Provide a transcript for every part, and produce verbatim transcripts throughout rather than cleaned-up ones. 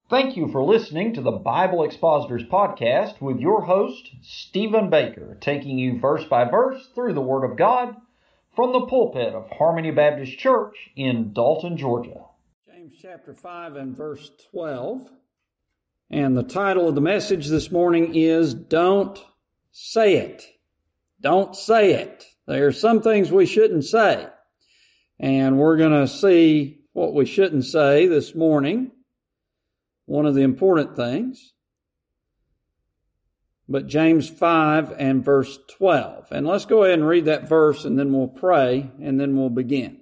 Thank you for listening to the Bible Expositors Podcast with your host, Stephen Baker, taking you verse by verse through the Word of God from the pulpit of Harmony Baptist Church in Dalton, Georgia. James chapter five and verse twelve. And the title of the message this morning is, Don't Say It. Don't say it. There are some things we shouldn't say. And we're going to see what we shouldn't say this morning. One of the important things. But James five and verse twelve. And let's go ahead and read that verse and then we'll pray and then we'll begin.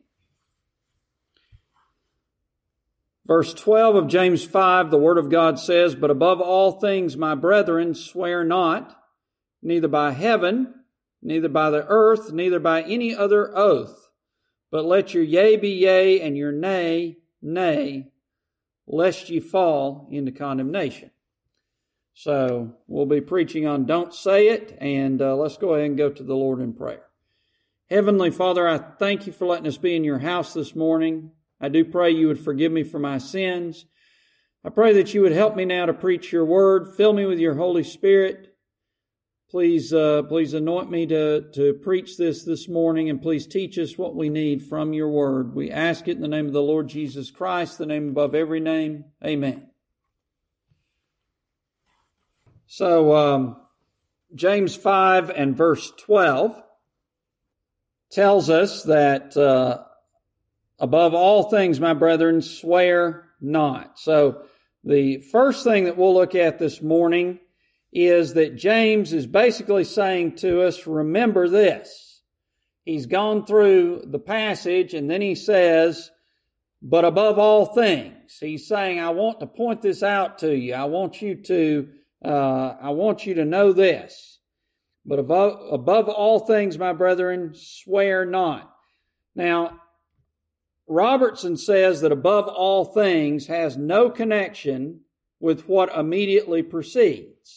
Verse twelve of James five, the Word of God says, But above all things, my brethren, swear not, neither by heaven, neither by the earth, neither by any other oath, but let your yea be yea and your nay, nay, lest ye fall into condemnation. So we'll be preaching on Don't Say It, and uh, let's go ahead and go to the Lord in prayer. Heavenly Father, I thank you for letting us be in your house this morning. I do pray you would forgive me for my sins. I pray that you would help me now to preach your word. Fill me with your Holy Spirit. Please, uh, please anoint me to, to preach this this morning, and please teach us what we need from your word. We ask it in the name of the Lord Jesus Christ, the name above every name. Amen. So, um, James five and verse twelve tells us that, uh, above all things, my brethren, swear not. So, the first thing that we'll look at this morning is that James is basically saying to us, remember this. He's gone through the passage and then he says, but above all things. He's saying, I want to point this out to you. I want you to, uh, I want you to know this. But above, above all things, my brethren, swear not. Now, Robertson says that above all things has no connection with what immediately precedes.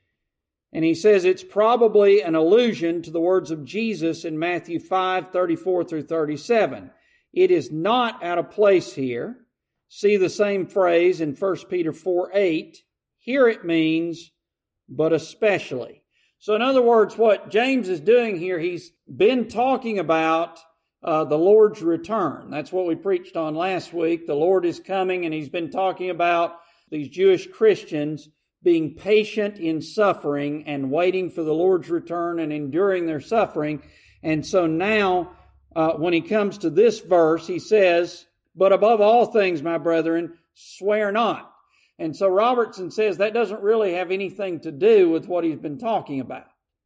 And he says it's probably an allusion to the words of Jesus in Matthew five, thirty-four through thirty-seven. It is not out of place here. See the same phrase in First Peter four, eight. Here it means, but especially. So in other words, what James is doing here, he's been talking about uh, the Lord's return. That's what we preached on last week. The Lord is coming, and he's been talking about these Jewish Christians being patient in suffering and waiting for the Lord's return and enduring their suffering. And so now, uh, when he comes to this verse, he says, but above all things, my brethren, swear not. And so Robertson says that doesn't really have anything to do with what he's been talking about.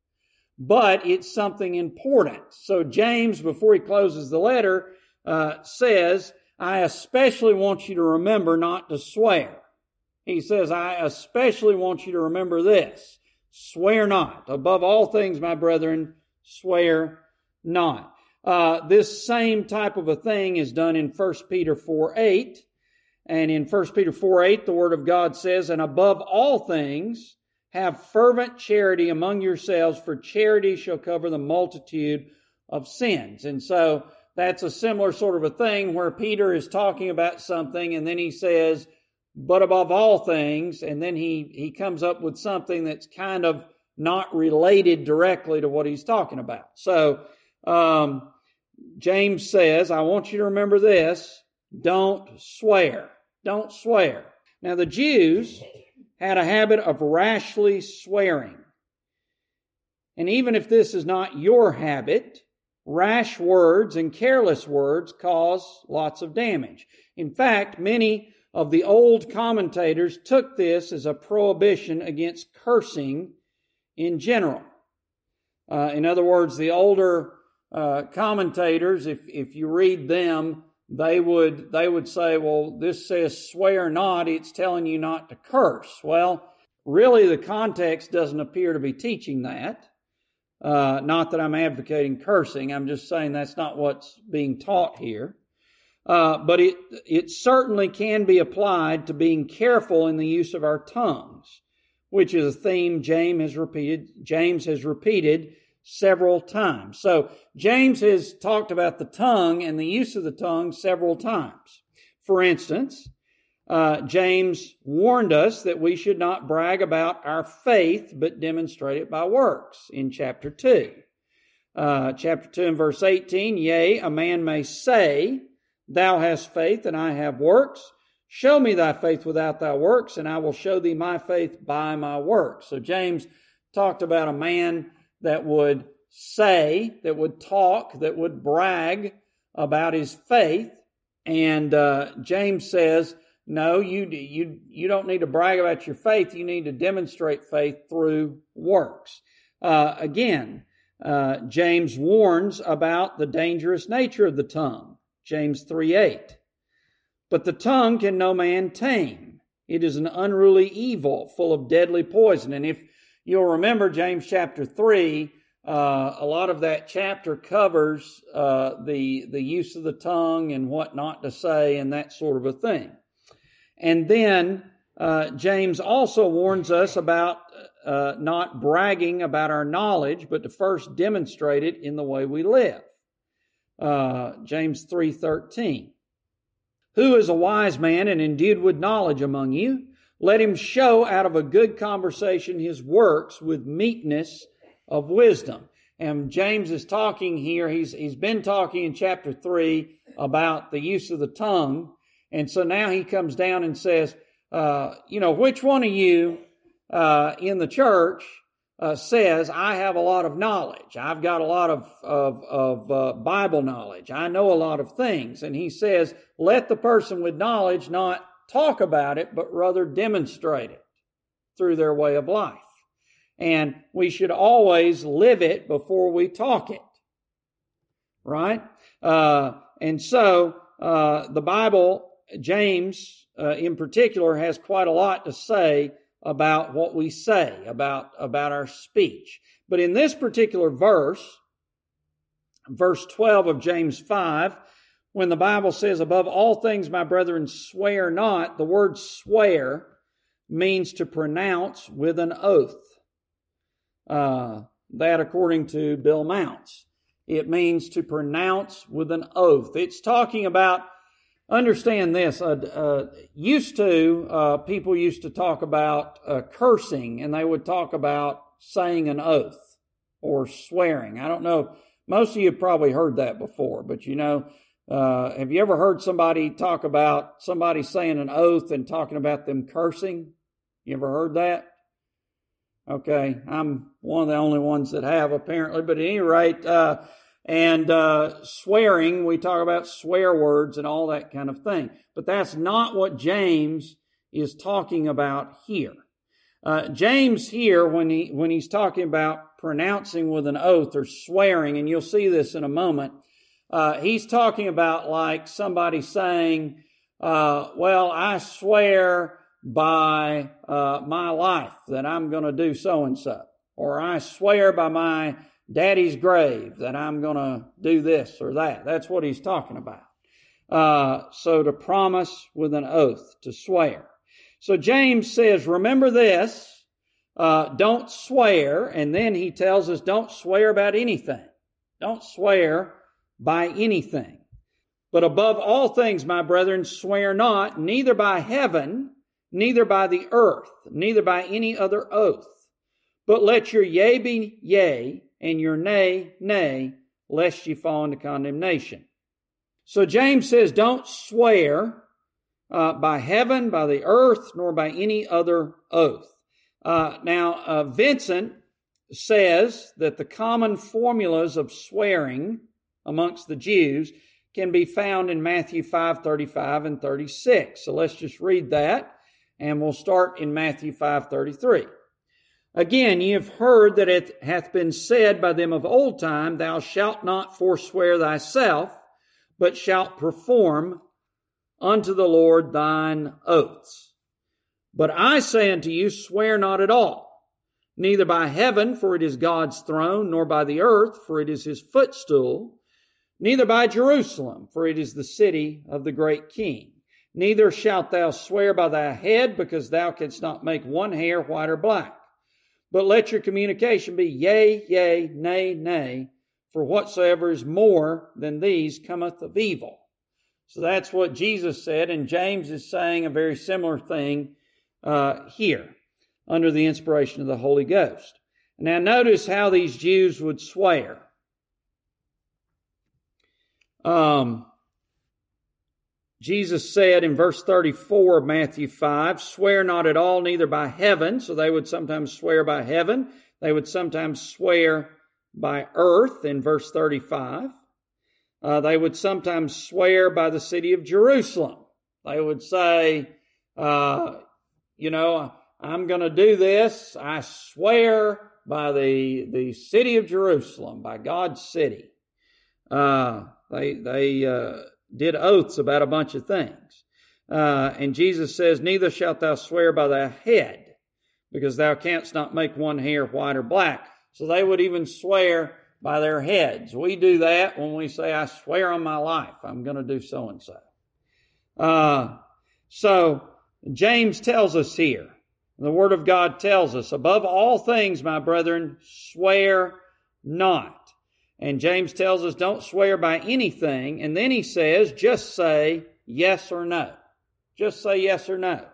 But it's something important. So James, before he closes the letter, uh, says, I especially want you to remember not to swear. He says, I especially want you to remember this. Swear not. Above all things, my brethren, swear not. Uh, this same type of a thing is done in First Peter four, eight. And in First Peter four, eight, the Word of God says, and above all things, have fervent charity among yourselves, for charity shall cover the multitude of sins. And so that's a similar sort of a thing where Peter is talking about something and then he says, but above all things, and then he, he comes up with something that's kind of not related directly to what he's talking about. So, um, James says, I want you to remember this, don't swear. Don't swear. Now, the Jews had a habit of rashly swearing. And even if this is not your habit, rash words and careless words cause lots of damage. In fact, many of the old commentators took this as a prohibition against cursing in general. Uh, in other words, the older uh, commentators, if if you read them, they would they would say, well, this says swear not, it's telling you not to curse. Well, really the context doesn't appear to be teaching that. Uh, not that I'm advocating cursing, I'm just saying that's not what's being taught here. Uh, but it it certainly can be applied to being careful in the use of our tongues, which is a theme James has repeated. James has repeated several times. So James has talked about the tongue and the use of the tongue several times. For instance, uh, James warned us that we should not brag about our faith, but demonstrate it by works in chapter two. Uh, chapter two and verse eighteen, yea, a man may say, thou hast faith and I have works. Show me thy faith without thy works, and I will show thee my faith by my works. So James talked about a man that would say, that would talk, that would brag about his faith. And uh, James says, no, you, you, you don't need to brag about your faith. You need to demonstrate faith through works. Uh, again, uh, James warns about the dangerous nature of the tongue. James three eight. But the tongue can no man tame. It is an unruly evil, full of deadly poison. And if you'll remember James chapter three, uh, a lot of that chapter covers uh, the, the use of the tongue and what not to say and that sort of a thing. And then uh, James also warns us about uh, not bragging about our knowledge, but to first demonstrate it in the way we live. Uh, James three thirteen. Who is a wise man and endued with knowledge among you? Let him show out of a good conversation his works with meekness of wisdom. And James is talking here, he's, he's been talking in chapter three about the use of the tongue. And so now he comes down and says, uh, you know, which one of you uh, in the church uh, says, I have a lot of knowledge. I've got a lot of, of, of uh, Bible knowledge. I know a lot of things. And he says, let the person with knowledge not talk about it, but rather demonstrate it through their way of life. And we should always live it before we talk it. Right? Uh, and so uh, the Bible, James uh, in particular, has quite a lot to say about what we say, about, about our speech. But in this particular verse, verse twelve of James five, when the Bible says, above all things, my brethren, swear not, the word swear means to pronounce with an oath. Uh, that according to Bill Mounts. It means to pronounce with an oath. It's talking about, understand this, uh, uh, used to, uh, people used to talk about uh, cursing, and they would talk about saying an oath or swearing. I don't know, most of you have probably heard that before, but you know, uh, have you ever heard somebody talk about somebody saying an oath and talking about them cursing? You ever heard that? Okay, I'm one of the only ones that have, apparently, but at any rate, uh, and uh, swearing, we talk about swear words and all that kind of thing. But that's not what James is talking about here. Uh, James here, when he when he's talking about pronouncing with an oath or swearing, and you'll see this in a moment, uh, he's talking about like somebody saying, uh, well, I swear by uh, my life that I'm going to do so-and-so. Or I swear by my daddy's grave that I'm going to do this or that. That's what he's talking about. Uh, so to promise with an oath, to swear. So James says, remember this, uh, don't swear. And then he tells us, don't swear about anything. Don't swear by anything. But above all things, my brethren, swear not, neither by heaven, neither by the earth, neither by any other oath. But let your yea be yea, and your nay, nay, lest ye fall into condemnation. So James says, don't swear uh, by heaven, by the earth, nor by any other oath. Uh, now, uh, Vincent says that the common formulas of swearing amongst the Jews can be found in Matthew five thirty-five and thirty-six. So let's just read that. And we'll start in Matthew five thirty-three. Again, ye have heard that it hath been said by them of old time, thou shalt not forswear thyself, but shalt perform unto the Lord thine oaths. But I say unto you, swear not at all, neither by heaven, for it is God's throne, nor by the earth, for it is his footstool, neither by Jerusalem, for it is the city of the great King. Neither shalt thou swear by thy head, because thou canst not make one hair white or black. But let your communication be yea, yea, nay, nay, for whatsoever is more than these cometh of evil. So that's what Jesus said, and James is saying a very similar thing uh, here under the inspiration of the Holy Ghost. Now notice how these Jews would swear. Um, Jesus said in verse thirty-four of Matthew five, swear not at all, neither by heaven. So they would sometimes swear by heaven. They would sometimes swear by earth in verse thirty-five. Uh, they would sometimes swear by the city of Jerusalem. They would say, uh, you know, I'm going to do this. I swear by the, the city of Jerusalem, by God's city. Uh, they, they, uh, did oaths about a bunch of things. Uh, and Jesus says, neither shalt thou swear by thy head, because thou canst not make one hair white or black. So they would even swear by their heads. We do that when we say, I swear on my life, I'm going to do so-and-so. Uh, so James tells us here, the Word of God tells us, above all things, my brethren, swear not. And James tells us, don't swear by anything. And then he says, just say yes or no. Just say yes or no.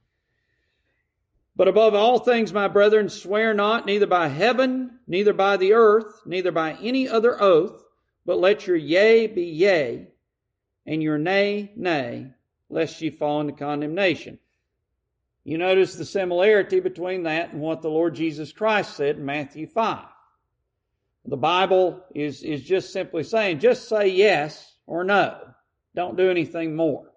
But above all things, my brethren, swear not, neither by heaven, neither by the earth, neither by any other oath, but let your yea be yea, and your nay, nay, lest ye fall into condemnation. You notice the similarity between that and what the Lord Jesus Christ said in Matthew five. The Bible is, is just simply saying, just say yes or no. Don't do anything more.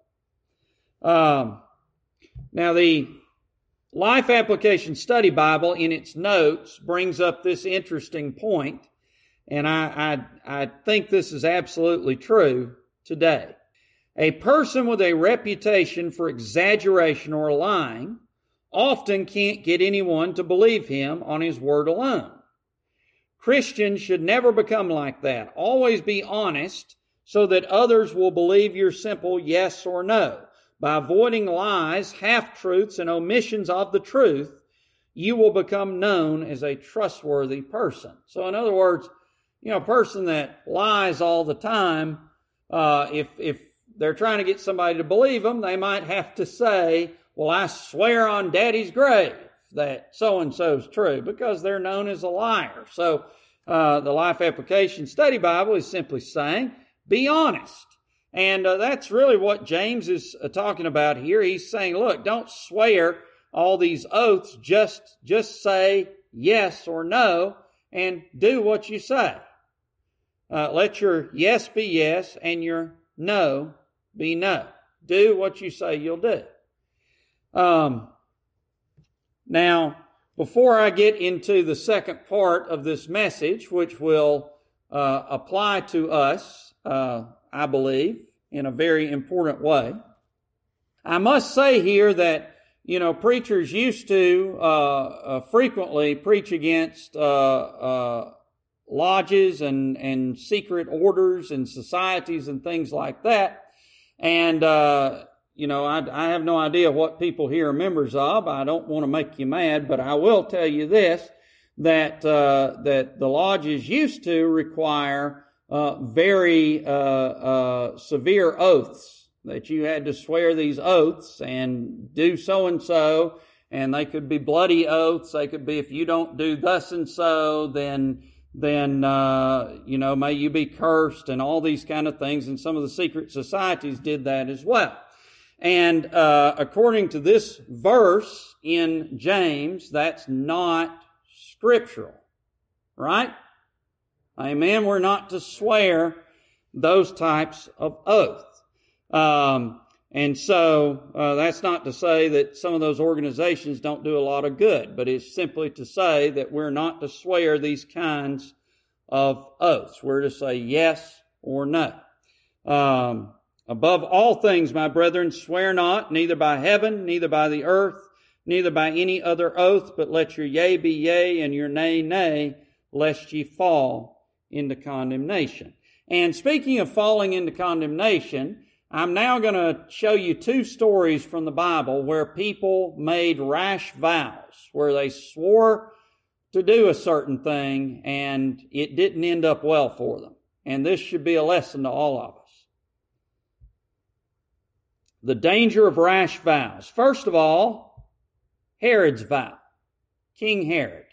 Um, now, the Life Application Study Bible in its notes brings up this interesting point, and I, I, I think this is absolutely true today. A person with a reputation for exaggeration or lying often can't get anyone to believe him on his word alone. Christians should never become like that. Always be honest so that others will believe your simple yes or no. By avoiding lies, half-truths, and omissions of the truth, you will become known as a trustworthy person. So in other words, you know, a person that lies all the time, uh, if, if they're trying to get somebody to believe them, they might have to say, well, I swear on Daddy's grave that so-and-so is true, because they're known as a liar. So uh, the Life Application Study Bible is simply saying, be honest. And uh, that's really what James is uh, talking about here. He's saying, look, don't swear all these oaths. Just, just say yes or no and do what you say. Uh, let your yes be yes and your no be no. Do what you say you'll do. Um, now, before I get into the second part of this message, which will uh, apply to us, uh, I believe, in a very important way, I must say here that, you know, preachers used to uh, uh, frequently preach against uh, uh, lodges and, and secret orders and societies and things like that. And, uh, you know, I, I have no idea what people here are members of. I don't want to make you mad, but I will tell you this, that uh, that the lodges used to require uh, very uh, uh, severe oaths, that you had to swear these oaths and do so-and-so, and they could be bloody oaths. They could be, if you don't do thus and so, then, then uh, you know, may you be cursed, and all these kind of things. And some of the secret societies did that as well. And uh, according to this verse in James, that's not scriptural, right? Amen. We're not to swear those types of oaths. Um, and so uh, that's not to say that some of those organizations don't do a lot of good, but it's simply to say that we're not to swear these kinds of oaths. We're to say yes or no. Um, above all things, my brethren, swear not, neither by heaven, neither by the earth, neither by any other oath, but let your yea be yea and your nay, nay, lest ye fall into condemnation. And speaking of falling into condemnation, I'm now going to show you two stories from the Bible where people made rash vows, where they swore to do a certain thing and it didn't end up well for them. And this should be a lesson to all of us. the danger of rash vows. First of all, Herod's vow, King Herod.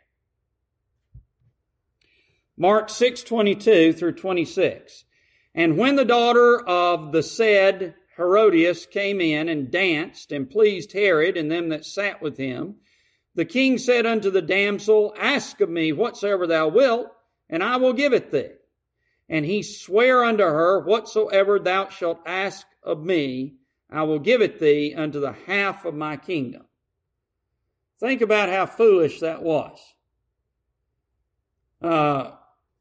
Mark six twenty-two through twenty-six. And when the daughter of the said Herodias came in and danced and pleased Herod and them that sat with him, the king said unto the damsel, Ask of me whatsoever thou wilt, and I will give it thee. And he sware unto her, Whatsoever thou shalt ask of me, I will give it thee unto the half of my kingdom. Think about how foolish that was. Uh,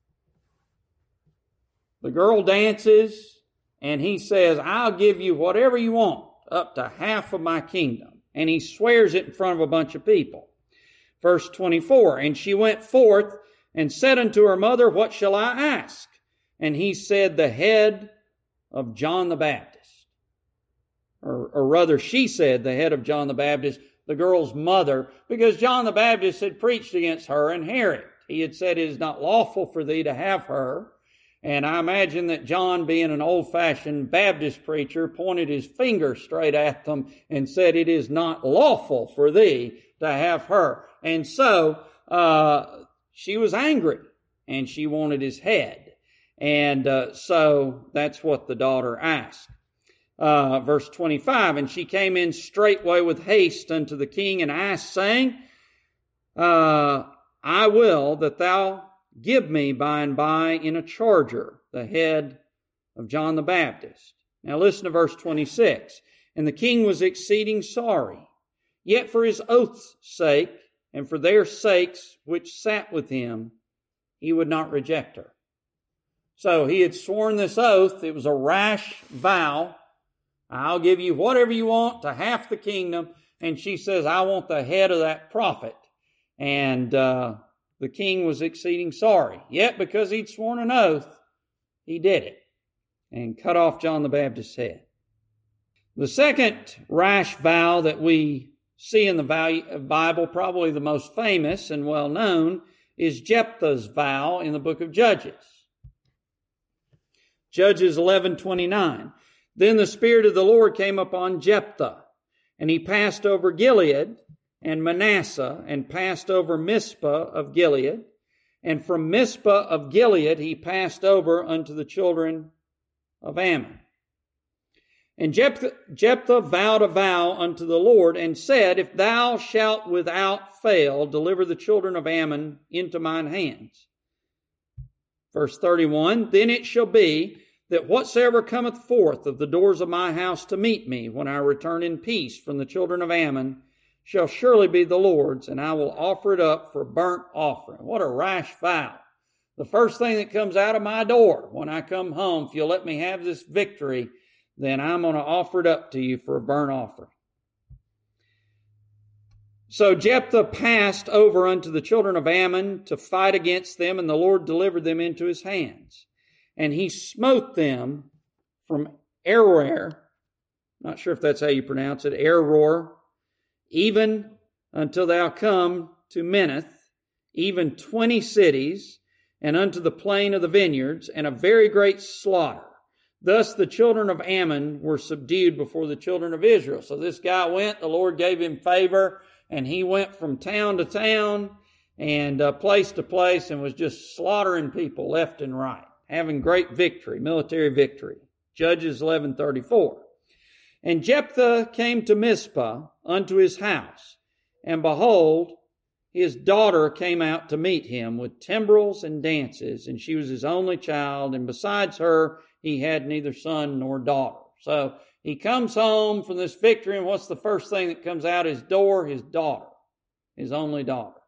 the girl dances, and he says, I'll give you whatever you want, up to half of my kingdom. And he swears it in front of a bunch of people. Verse twenty-four, And she went forth and said unto her mother, What shall I ask? And he said, The head of John the Baptist. Or, or rather, she said, the head of John the Baptist, the girl's mother, because John the Baptist had preached against her and Herod. He had said, It is not lawful for thee to have her. And I imagine that John, being an old-fashioned Baptist preacher, pointed his finger straight at them and said, It is not lawful for thee to have her. And so uh, she was angry, and she wanted his head. And uh, so that's what the daughter asked. Uh, verse twenty-five, And she came in straightway with haste unto the king and asked, saying, uh, I will that thou give me by and by in a charger the head of John the Baptist. Now listen to verse twenty-six. And the king was exceeding sorry, yet for his oath's sake, and for their sakes which sat with him, he would not reject her. So he had sworn this oath. It was a rash vow. I'll give you whatever you want to half the kingdom. And she says, I want the head of that prophet. And uh, the king was exceeding sorry. Yet because he'd sworn an oath, he did it and cut off John the Baptist's head. The second rash vow that we see in the Bible, probably the most famous and well known, is Jephthah's vow in the book of Judges. Judges eleven twenty-nine. Then the Spirit of the Lord came upon Jephthah, and he passed over Gilead and Manasseh, and passed over Mizpah of Gilead. And from Mizpah of Gilead he passed over unto the children of Ammon. And Jephthah, Jephthah vowed a vow unto the Lord, and said, If thou shalt without fail deliver the children of Ammon into mine hands. Verse thirty-one, Then it shall be that whatsoever cometh forth of the doors of my house to meet me when I return in peace from the children of Ammon shall surely be the Lord's, and I will offer it up for burnt offering. What a rash vow. The first thing that comes out of my door when I come home, if you'll let me have this victory, then I'm going to offer it up to you for a burnt offering. So Jephthah passed over unto the children of Ammon to fight against them, and the Lord delivered them into his hands. And he smote them from Aroer, not sure if that's how you pronounce it, Aroer, even until thou come to Minnith, even twenty cities, and unto the plain of the vineyards, and a very great slaughter. Thus the children of Ammon were subdued before the children of Israel. So this guy went, the Lord gave him favor, and he went from town to town and uh, place to place and was just slaughtering people left and right, having great victory, military victory. Judges eleven thirty-four. And Jephthah came to Mizpah unto his house, and behold, his daughter came out to meet him with timbrels and dances, and she was his only child, and besides her he had neither son nor daughter. So he comes home from this victory, and what's the first thing that comes out his door? His daughter, his only daughter.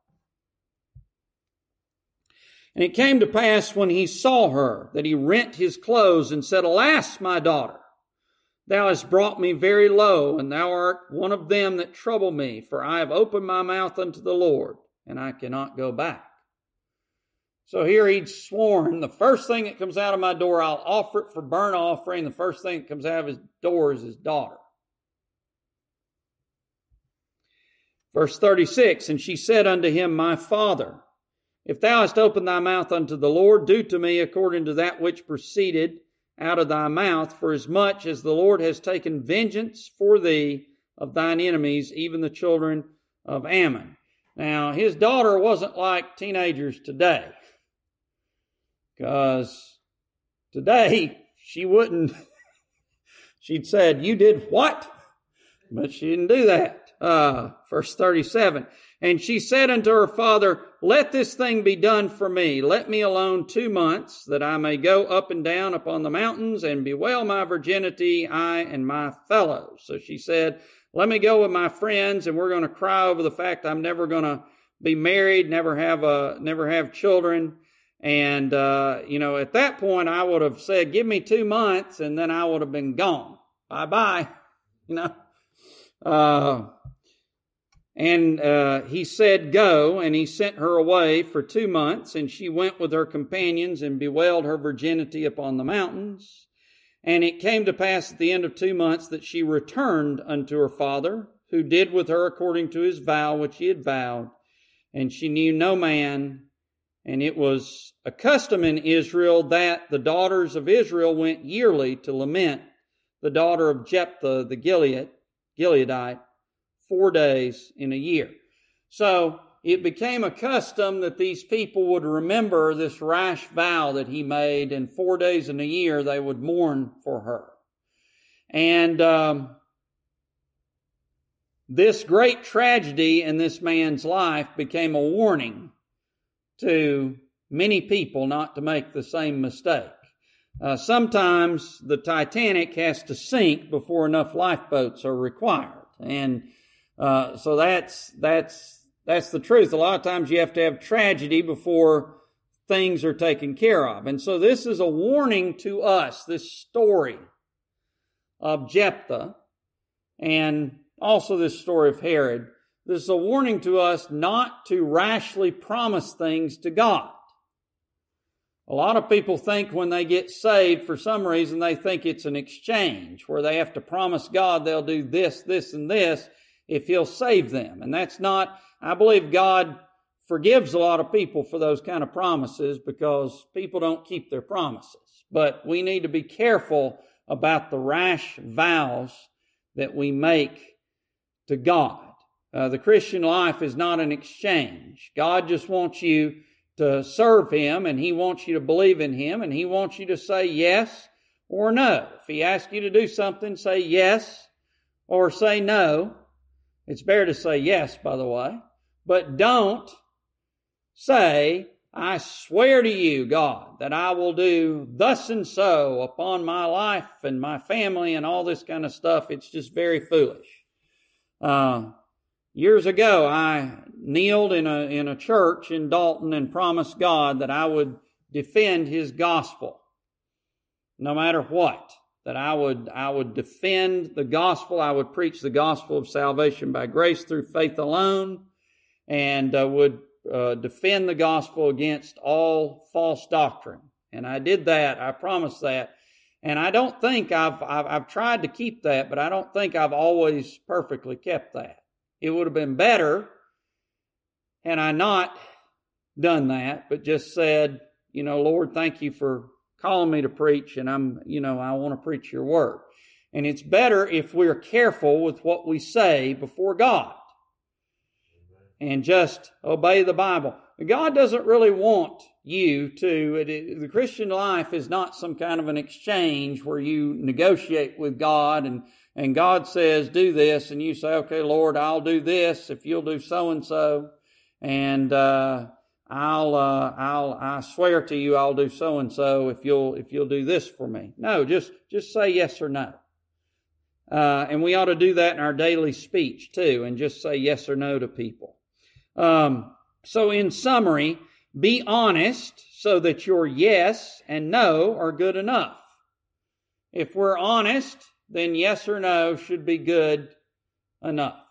And it came to pass when he saw her that he rent his clothes and said, Alas, my daughter, thou hast brought me very low, and thou art one of them that trouble me, for I have opened my mouth unto the Lord, and I cannot go back. So here he'd sworn, the first thing that comes out of my door, I'll offer it for burnt offering. The first thing that comes out of his door is his daughter. Verse thirty-six, And she said unto him, My father, if thou hast opened thy mouth unto the Lord, do to me according to that which proceeded out of thy mouth, for as much as the Lord has taken vengeance for thee of thine enemies, even the children of Ammon. Now, his daughter wasn't like teenagers today, because today she wouldn't, she'd said, you did what? But she didn't do that. Uh, verse thirty-seven, and she said unto her father, let this thing be done for me. Let me alone two months, that I may go up and down upon the mountains and bewail my virginity, I and my fellows. So she said, let me go with my friends, and we're going to cry over the fact I'm never going to be married, never have a, never have children. And, uh, you know, at that point I would have said, give me two months, and then I would have been gone. Bye-bye. You know, uh, And uh, he said, go, and he sent her away for two months, and she went with her companions and bewailed her virginity upon the mountains. And it came to pass at the end of two months that she returned unto her father, who did with her according to his vow which he had vowed. And she knew no man, and it was a custom in Israel that the daughters of Israel went yearly to lament the daughter of Jephthah the Gilead, Gileadite, four days in a year. So it became a custom that these people would remember this rash vow that he made, and four days in a year they would mourn for her. And um, this great tragedy in this man's life became a warning to many people not to make the same mistake. Uh, sometimes the Titanic has to sink before enough lifeboats are required. And Uh, so that's, that's, that's the truth. A lot of times you have to have tragedy before things are taken care of. And so this is a warning to us, this story of Jephthah, and also this story of Herod. This is a warning to us not to rashly promise things to God. A lot of people think when they get saved, for some reason, they think it's an exchange where they have to promise God they'll do this, this, and this if he'll save them. And that's not, I believe God forgives a lot of people for those kind of promises because people don't keep their promises. But we need to be careful about the rash vows that we make to God. Uh, the Christian life is not an exchange. God just wants you to serve him, and he wants you to believe in him, and he wants you to say yes or no. If he asks you to do something, say yes or say no. It's better to say yes, by the way, but don't say, I swear to you, God, that I will do thus and so upon my life and my family and all this kind of stuff. It's just very foolish. Uh, years ago, I kneeled in a, in a church in Dalton and promised God that I would defend his gospel, no matter what. That I would, I would defend the gospel. I would preach the gospel of salvation by grace through faith alone, and uh, would uh, defend the gospel against all false doctrine. And I did that. I promised that. And I don't think I've, I've, I've tried to keep that, but I don't think I've always perfectly kept that. It would have been better had I not done that, but just said, you know, Lord, thank you for calling me to preach, and I'm, you know, I want to preach your word. And it's better if we're careful with what we say before God and just obey the Bible. God doesn't really want you to, it, the Christian life is not some kind of an exchange where you negotiate with God and, and God says, do this, and you say, okay, Lord, I'll do this if you'll do so-and-so, and, uh, I'll, uh, I'll, I swear to you, I'll do so and so if you'll, if you'll do this for me. No, just, just say yes or no. Uh, and we ought to do that in our daily speech too, and just say yes or no to people. Um, so in summary, be honest so that your yes and no are good enough. If we're honest, then yes or no should be good enough.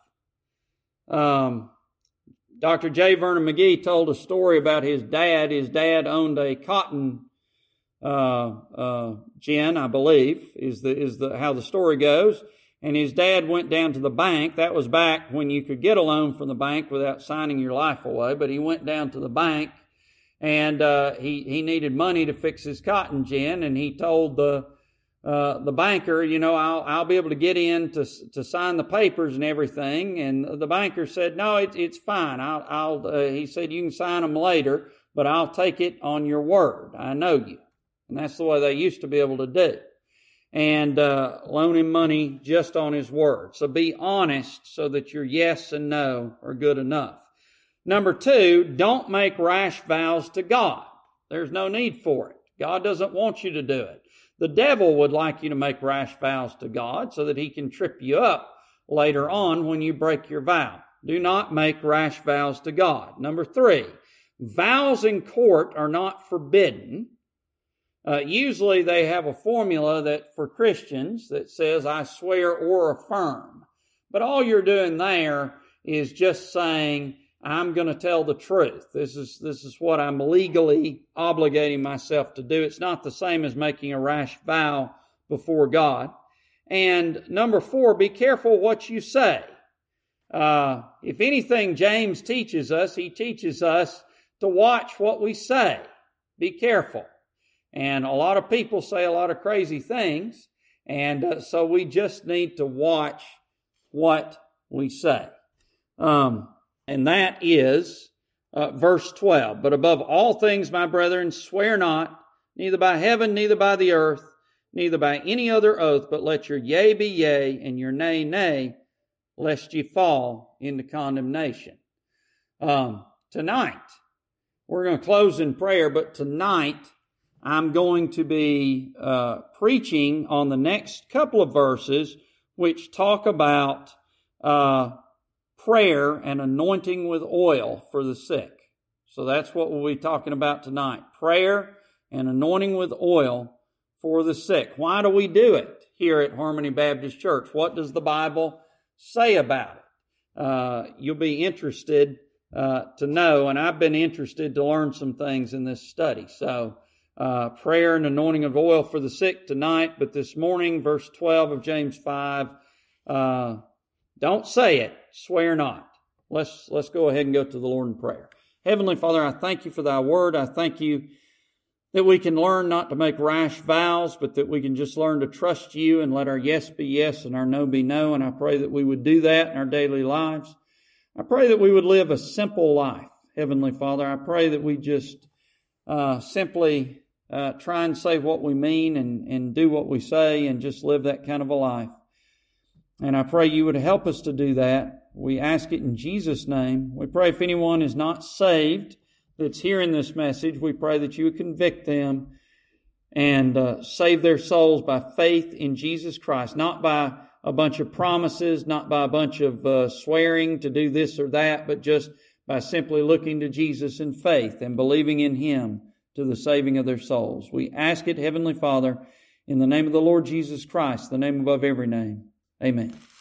Um, Doctor J. Vernon McGee told a story about his dad. His dad owned a cotton uh, uh, gin, I believe, is the is the how the story goes. And his dad went down to the bank. That was back when you could get a loan from the bank without signing your life away. But he went down to the bank, and uh, he he needed money to fix his cotton gin. And he told the uh, the banker, you know, I'll, I'll be able to get in to, to sign the papers and everything. And the banker said, no, it, it's fine. I'll, I'll, uh, he said, you can sign them later, but I'll take it on your word. I know you. And that's the way they used to be able to do. And uh, loan him money just on his word. So be honest so that your yes and no are good enough. Number two, don't make rash vows to God. There's no need for it. God doesn't want you to do it. The devil would like you to make rash vows to God so that he can trip you up later on when you break your vow. Do not make rash vows to God. Number three, vows in court are not forbidden. Uh, usually they have a formula that for Christians that says, I swear or affirm. But all you're doing there is just saying, I'm going to tell the truth. This is, this is what I'm legally obligating myself to do. It's not the same as making a rash vow before God. And number four, be careful what you say. Uh, if anything James teaches us, he teaches us to watch what we say. Be careful. And a lot of people say a lot of crazy things, and uh, so we just need to watch what we say. Um, and that is uh, verse twelve. But above all things, my brethren, swear not, neither by heaven, neither by the earth, neither by any other oath, but let your yea be yea, and your nay, nay, lest ye fall into condemnation. Um, tonight, we're going to close in prayer, but tonight, I'm going to be uh, preaching on the next couple of verses which talk about uh, prayer and anointing with oil for the sick. So that's what we'll be talking about tonight. Prayer and anointing with oil for the sick. Why do we do it here at Harmony Baptist Church? What does the Bible say about it? Uh, you'll be interested uh, to know, and I've been interested to learn some things in this study. So, Uh, prayer and anointing of oil for the sick tonight, but this morning, verse twelve of James five, uh, don't say it, swear not. Let's, let's go ahead and go to the Lord in prayer. Heavenly Father, I thank you for thy word. I thank you that we can learn not to make rash vows, but that we can just learn to trust you and let our yes be yes and our no be no. And I pray that we would do that in our daily lives. I pray that we would live a simple life. Heavenly Father, I pray that we just uh, simply Uh, try and say what we mean and, and do what we say and just live that kind of a life. And I pray you would help us to do that. We ask it in Jesus' name. We pray if anyone is not saved that's hearing this message, we pray that you would convict them and uh, save their souls by faith in Jesus Christ, not by a bunch of promises, not by a bunch of uh, swearing to do this or that, but just by simply looking to Jesus in faith and believing in Him to the saving of their souls. We ask it, Heavenly Father, in the name of the Lord Jesus Christ, the name above every name. Amen.